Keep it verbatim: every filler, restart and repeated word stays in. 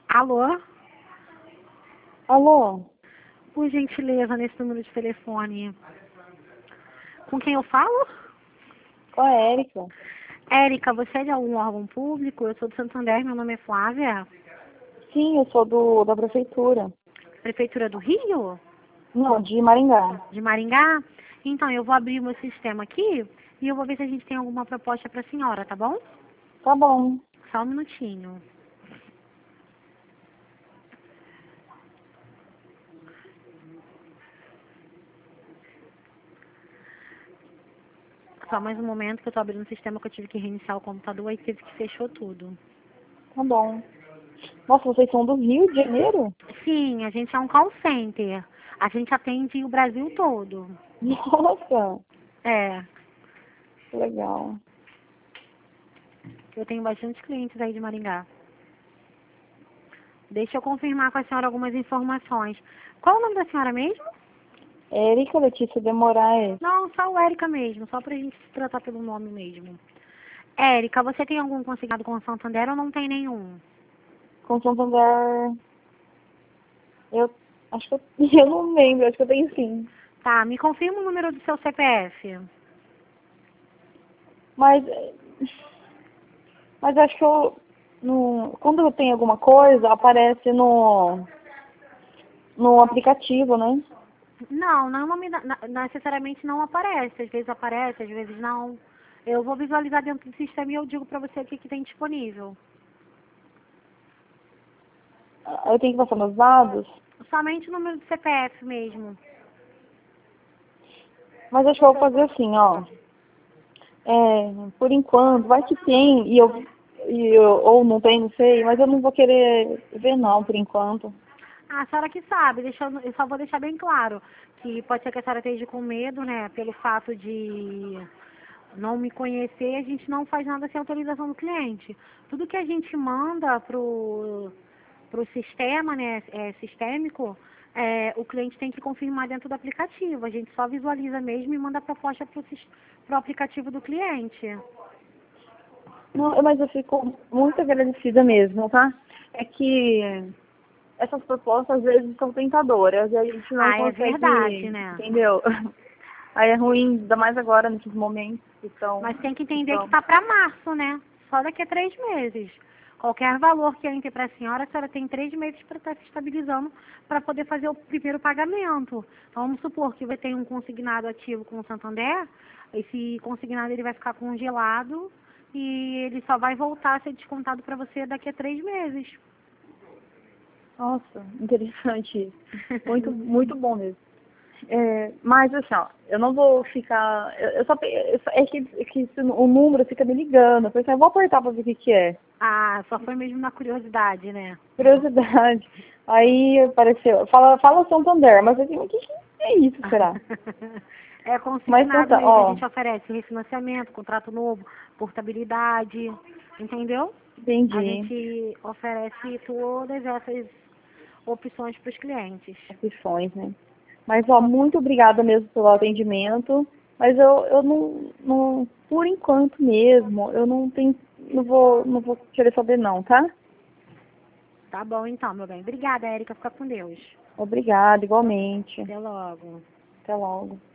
Alô? Alô? Por gentileza, nesse número de telefone. Com quem eu falo? Com a Érica. Érica, você é de algum órgão público? Eu sou do Santander, meu nome é Flávia. Sim, eu sou do, da prefeitura. Prefeitura do Rio? Não, de Maringá. De Maringá? Então, eu vou abrir o meu sistema aqui e eu vou ver se a gente tem alguma proposta para a senhora, tá bom? Tá bom. Só um minutinho. Só mais um momento que eu tô abrindo o sistema, que eu tive que reiniciar o computador e teve que fechou tudo. Tá bom. Nossa, vocês são do Rio de Janeiro? Sim, a gente é um call center. A gente atende o Brasil todo. Nossa, É, que legal. eu tenho bastante clientes aí de Maringá. Deixa eu confirmar com a senhora algumas informações. Qual o nome da senhora mesmo? Érica Letícia de Moraes. Não, só o Érica mesmo, só pra gente se tratar pelo nome mesmo. Érica, você tem algum consignado com o Santander ou não tem nenhum? Com Santander. Eu acho que eu, eu não lembro, acho que eu tenho sim. Tá, me confirma o número do seu C P F. Mas. Mas acho que eu. No, quando eu tenho alguma coisa, aparece no. No aplicativo, né? Não, não nome- na- necessariamente não aparece. Às vezes aparece, às vezes não. Eu vou visualizar dentro do sistema e eu digo pra você o que, que tem disponível. Eu tenho que passar meus dados. Somente o número do C P F mesmo. Mas acho que eu vou fazer assim, ó. É, por enquanto, vai que tem, e eu, e eu, ou não tem, não sei, mas eu não vou querer ver não, por enquanto. Ah, a senhora que sabe, deixa, eu eu só vou deixar bem claro que pode ser que a senhora esteja com medo, né, pelo fato de não me conhecer, a gente não faz nada sem autorização do cliente. Tudo que a gente manda pro, pro sistema, né, é, sistêmico, é, o cliente tem que confirmar dentro do aplicativo. A gente só visualiza mesmo e manda a proposta pro, sis- pro aplicativo do cliente. Não, mas eu fico muito agradecida mesmo, tá? É que essas propostas às vezes são tentadoras, e a gente não Ah, é verdade, consegue, né? entendeu? Aí é ruim, ainda mais agora, nesses momentos que estão... Mas tem que entender que Então, está para março, né? Só daqui a três meses. Qualquer valor que entre para a senhora, a senhora tem três meses para estar se estabilizando para poder fazer o primeiro pagamento. Então, vamos supor que você tem um consignado ativo com o Santander, esse consignado ele vai ficar congelado e ele só vai voltar a ser descontado para você daqui a três meses. nossa, interessante isso. Muito, muito bom mesmo. É, mas assim, ó, eu não vou ficar. Eu, eu só, pe- eu só- é que, é que se o número fica me ligando. Eu falei assim, eu vou apertar pra ver o que, que é. Ah, só foi mesmo na curiosidade, né? Curiosidade. Aí apareceu, fala, fala Santander, mas eu falei, o que, que é isso, será? É Mas então consignado tá, mesmo, a ó, gente oferece refinanciamento, contrato novo, portabilidade, entendeu? A entendi. gente oferece todas essas opções para os clientes. Opções, né? Mas ó, muito obrigada mesmo pelo atendimento. Mas eu, eu não, não, por enquanto mesmo, eu não tenho, não vou, não vou querer saber não, tá? Tá bom então, meu bem. Obrigada, Érica. Fica com Deus. Obrigada, igualmente. Até logo. Até logo.